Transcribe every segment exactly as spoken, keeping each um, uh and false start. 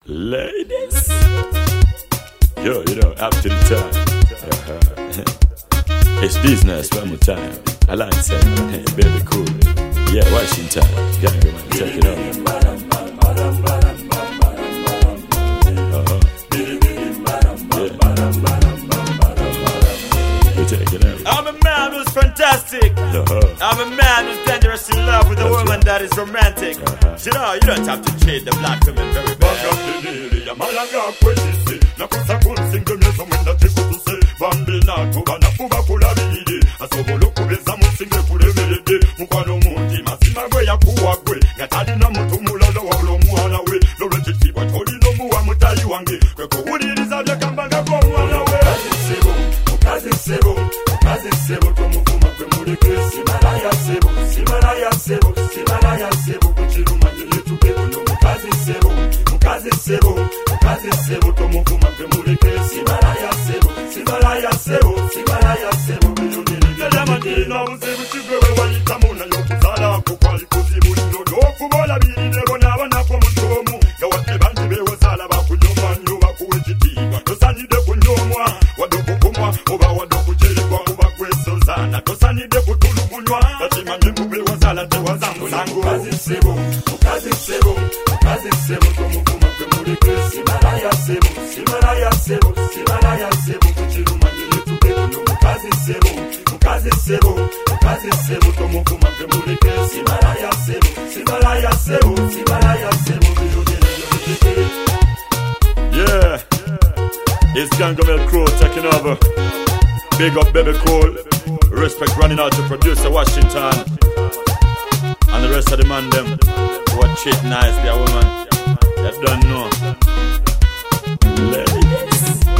Ladies, yo, you know, up to the time. Uh-huh. It's business one more time. I like to say, hey, baby, cool. Yeah, Washington, gang, man, check it out. Uh-huh. Yeah. We take it out. I'm a man who's fantastic. Uh-huh. I'm a man who's dangerous in love with a That's woman right. that is romantic. Uh-huh. You know, you don't have to treat the black women very bad. Yeah, it's Gangamel Crow taking over. Big up Baby Cole. Respect running out to producer Washington. And the rest of the man them who are treat nice, their woman. They don't know. Ladies.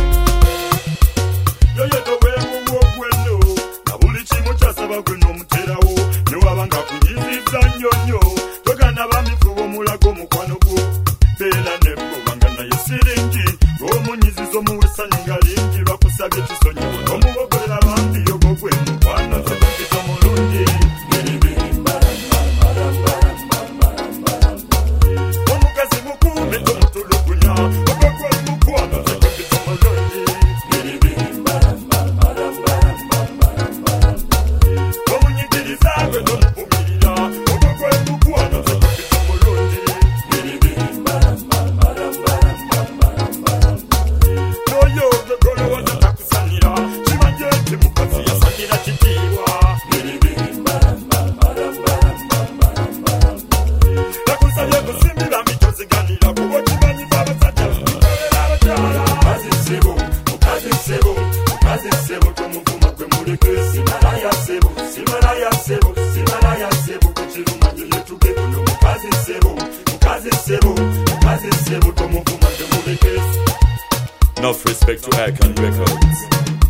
Yo yo to we wo wo no. Na buli chimo cha sababu no mutera wo. Ni wabanga kujiziza nyonyo. Toka na bamifu wo mulago mukwano go. Bela nebo banga na yesiringi. Go munyizizo muwesa ningalingi bakusabye kisonyo. Omubogolera bambi yo gogwe mukwana sebikito mulungi. Omukazi mukume tomutulugunya. Ogogwe mukwana sebikito mulungi. Enough respect to Icon Records.